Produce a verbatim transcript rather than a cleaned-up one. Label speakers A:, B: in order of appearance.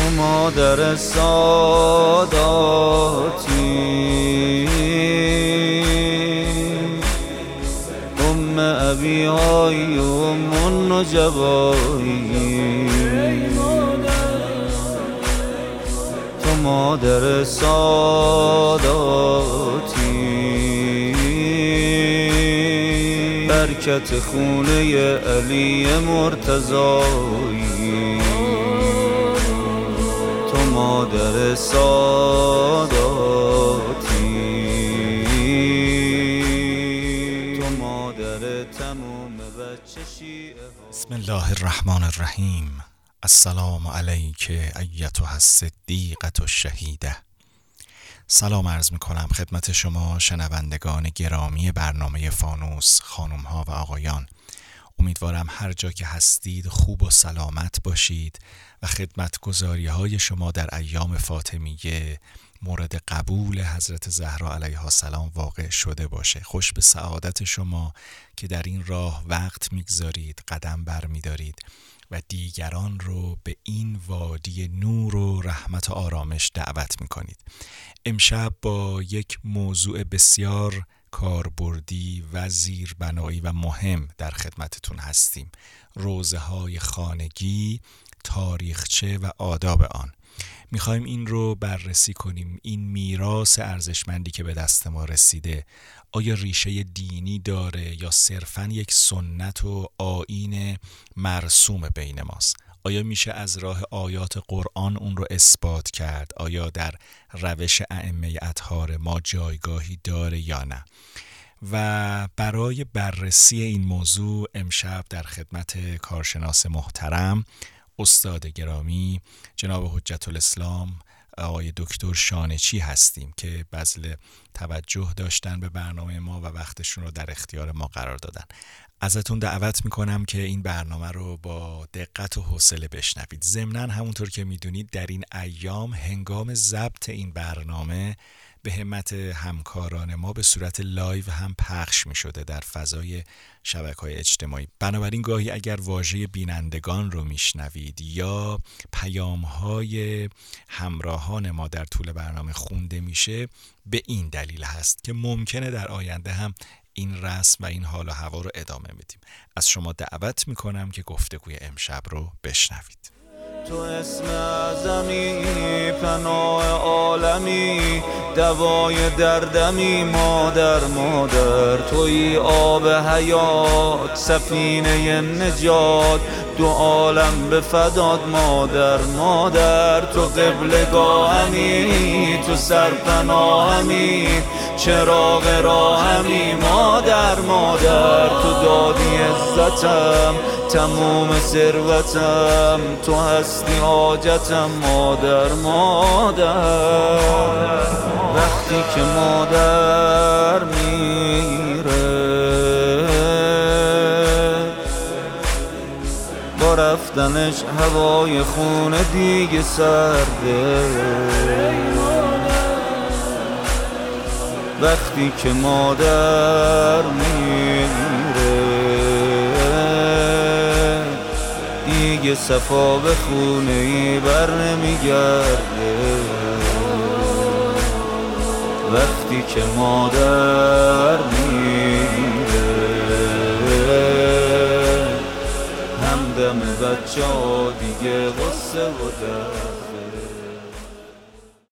A: تو مادر ساداتی، ام ابی های ام النجبایی، تو مادر ساداتی، برکت خونه علی مرتضایی، تو مادر ساداتی، تو مادر تموم بچه شیعه ها.
B: بسم الله الرحمن الرحیم. السلام علیک ایتها الصدیقة الشهیده. سلام عرض می کنم خدمت شما شنوندگان گرامی برنامه فانوس، خانم ها و آقایان. امیدوارم هر جا که هستید خوب و سلامت باشید و خدمتگزاری های شما در ایام فاطمیه مورد قبول حضرت زهرا علیها السلام واقع شده باشه. خوش به سعادت شما که در این راه وقت میگذارید، قدم بر میدارید و دیگران رو به این وادی نور و رحمت و آرامش دعوت میکنید. امشب با یک موضوع بسیار کاربردی و زیربنایی و مهم در خدمتتون هستیم. روزه های خانگی، تاریخچه و آداب آن. میخوایم این رو بررسی کنیم. این میراث ارزشمندی که به دست ما رسیده آیا ریشه دینی داره یا صرفاً یک سنت و آیین مرسوم بین ماست؟ آیا میشه از راه آیات قرآن اون رو اثبات کرد؟ آیا در روش ائمه اطهار ما جایگاهی داره یا نه؟ و برای بررسی این موضوع امشب در خدمت کارشناس محترم استاد گرامی جناب حجت الاسلام آقای دکتر شانچی هستیم که بذل توجه داشتن به برنامه ما و وقتشون رو در اختیار ما قرار دادن. ازتون دعوت میکنم که این برنامه رو با دقت و حوصله بشنوید. ضمناً همونطور که میدونید در این ایام هنگام ضبط این برنامه به همت همکاران ما به صورت لایو هم پخش می شده در فضای شبکه‌های اجتماعی. بنابراین گاهی اگر واژه بینندگان رو میشنوید یا پیام‌های همراهان ما در طول برنامه خونده میشه، به این دلیل هست که ممکنه در آینده هم این رسم و این حال و هوا رو ادامه بدیم. از شما دعوت میکنم که گفتگوی امشب رو بشنوید.
A: تو اسم اعظمی، پناه عالمی، دوای دردمی، مادر مادر توی آب حیات، سفینه نجات، دو عالم به فداد. مادر مادر تو قبلگاهمی، تو سرپناهمی، چراغ راهمی. مادر مادر تو دادی عزتم، تموم ثروتم، تو هستی حاجتم. مادر مادر وقتی که مادر میره، با رفتنش هوای خونه دیگه سرده. وقتی که مادر میره دیگه صفا به خونه ای بر نمیگرده. وقتی که مادر میره همدم بچه ها دیگه غصه و درده.